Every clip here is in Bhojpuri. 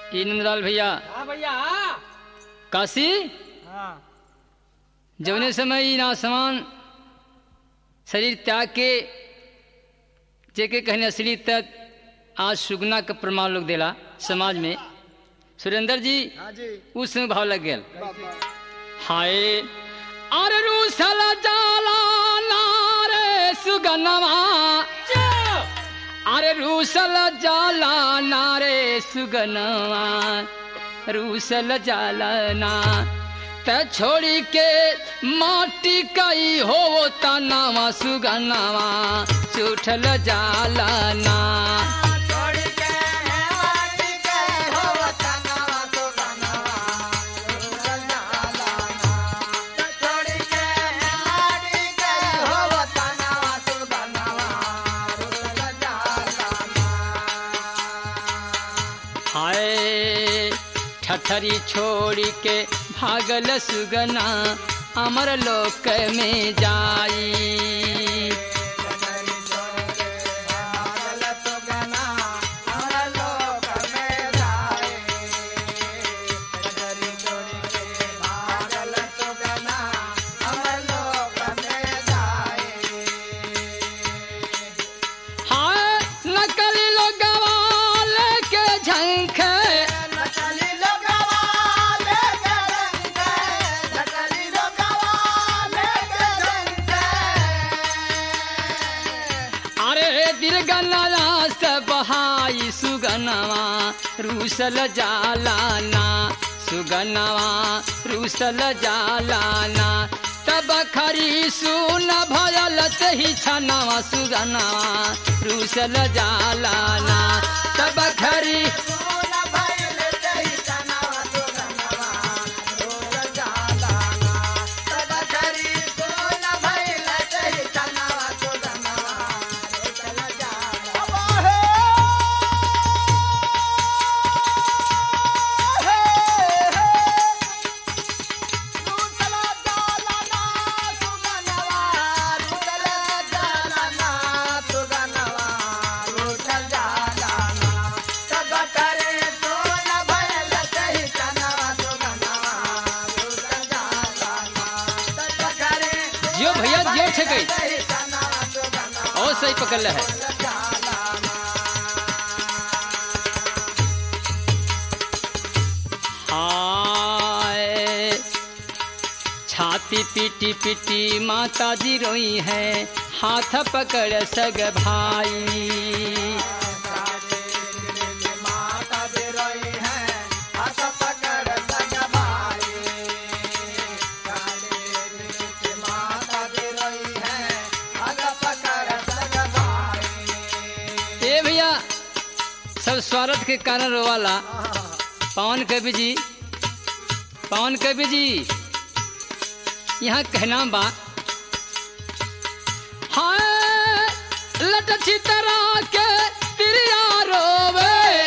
ये नंदलाल भैया हाँ भैया काशी हाँ जवने समय ई नासमान शरीर त्याग के जेके कहने असली तक आज सुगना का प्रमाण लोग देला समाज में। सुरेंद्र जी हाँ जी उस समय भाव लग गया हाय अरे रूसल जाला नारे सुगनवा अरे रूसल जाला नारे सुगनवा रूसल जाला ना त छोड़ी के माटी कई हो तनावा सुगनवा सुठल जाला ना हाय ठठरी छोड़ी के भागल सुगना अमर लोक में जाई बहाई सुगनवा रूसल जालाना सुगनवा रूसल जालाना तब खरी सुन भयल ही छनवा सुगनवा रूसल जालाना तब खरी और सही पकड़ है। हाय छाती पीटी पीटी माता जी रोई है हाथ पकड़ सग भाई सब स्वार्थ के कारण रोवाला। पवन कवि जी यहाँ कहना बा हाय लट चितरा के तिरिया रोवे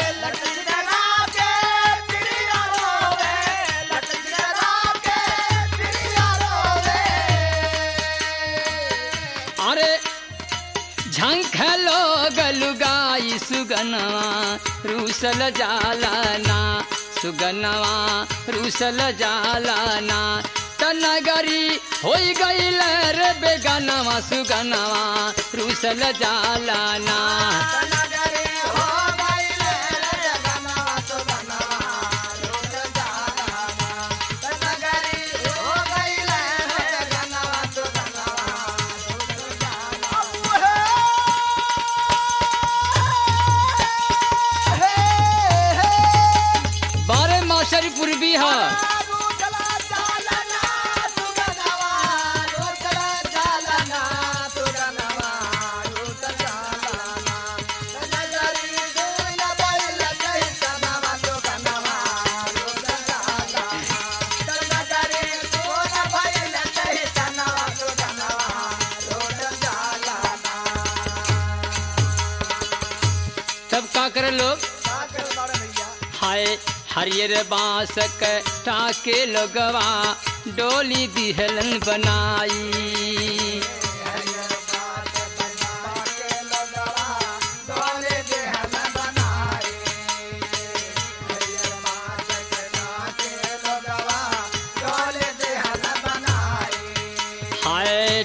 अरे झंख लोग लुगाई सुगनवा रूसल जालाना सुगनवा रूसल जालाना तनगरी होई गईल रे बेगनवा सुगनवा रूसल जालाना पूर्वी है तब का करे लोग हाय हरियर बांस के टाके लगवा डोली दिहलन बनाई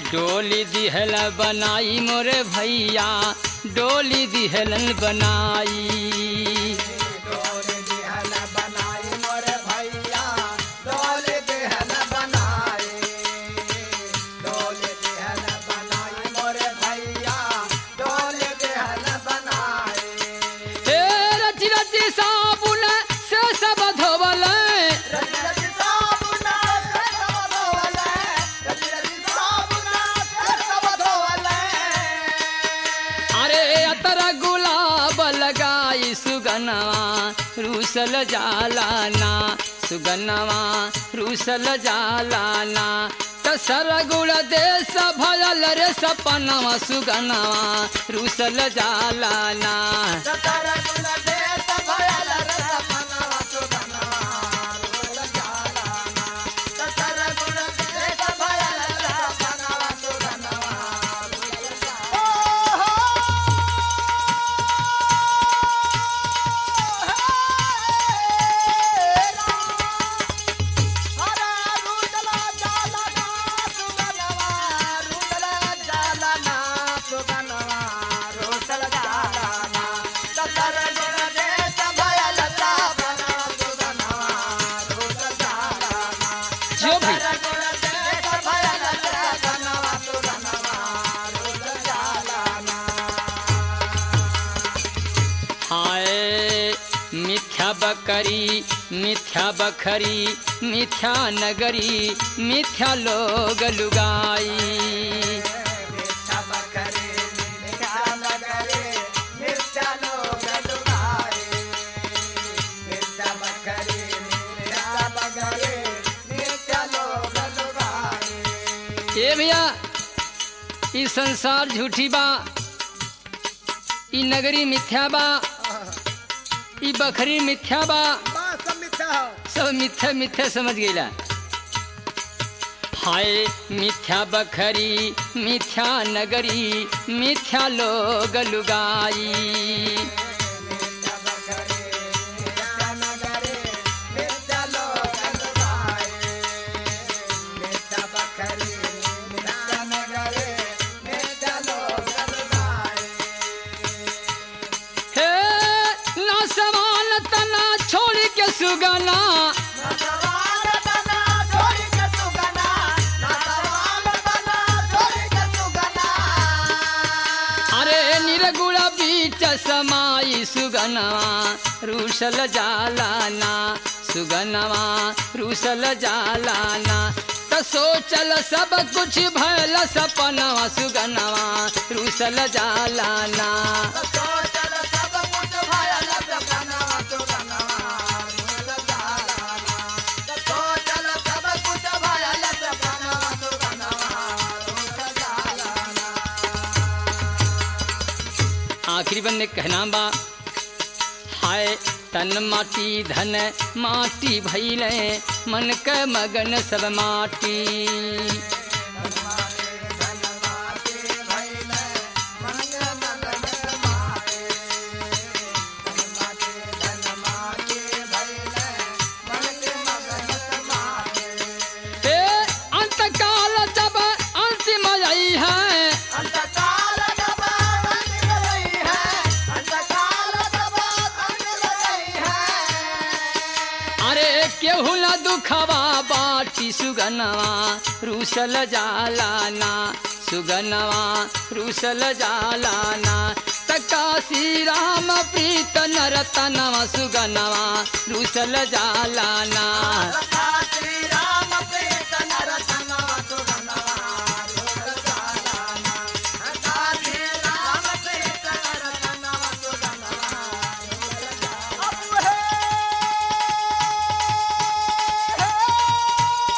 डोली दिहल बनाई मोरे भैया, डोली दिहलन बनाई। डोली दिहल बनाई मोरे भैया, डोली दिहल बनाई। डोली दिहल बनाई मोरे भैया, डोली दिहल बनाई। हे रच रच साबुन से सब धोवल, रच रच साबुन से सब धोवले, रच रच साबुन से सब धोवले। अरे अतर गुलाब लगाई सुगनवा रूसल जालाना, सुगनवा रूसल जालाना। तसर गुण देश भयल रे सपनवा, सुगनवा रूसल जालाना। सतर गुण देश भयल रे सपनवा, सुगनवा रूसल जालाना। सतर गुण देश भयल रे सपनवा, सुगनवा रूसल जालाना। जो भी हाय मिथ्या बकरी, मिथ्या बखरी, मिथ्या नगरी, मिथ्या लोग लुगाई। ए भैया ई संसार झूठी बा, ई नगरी मिथ्या बा, ई बखरी मिथ्या बा, सब मिथ्या मिथ्या समझ गईला। हाय मिथ्या बखरी, मिथ्या नगरी, मिथ्या लोग लुगाई। हे ना सवाल तना छोड़ के सुगना, अरे निरगुण बीच समाई सुगनवा रूसल जालाना, सुगनवा रूसल जालाना। त सोचल सब कुछ भयल सपनवा, सुगनवा रूसल जालाना। आखिरी बंदे कहना बा, हाय तन माटी धन माटी भैले, मन के मगन सब माटी। हे अंतकाल जब अंतिम आई है, अरे केहू न दुखवा बाटी, सुगनवा रूसल जालाना, सुगनवा रूसल जालाना। तकासी राम प्रीत नरतनवा, सुगनवा रूसल जालाना।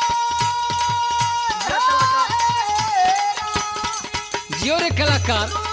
जियो रे कलाकार।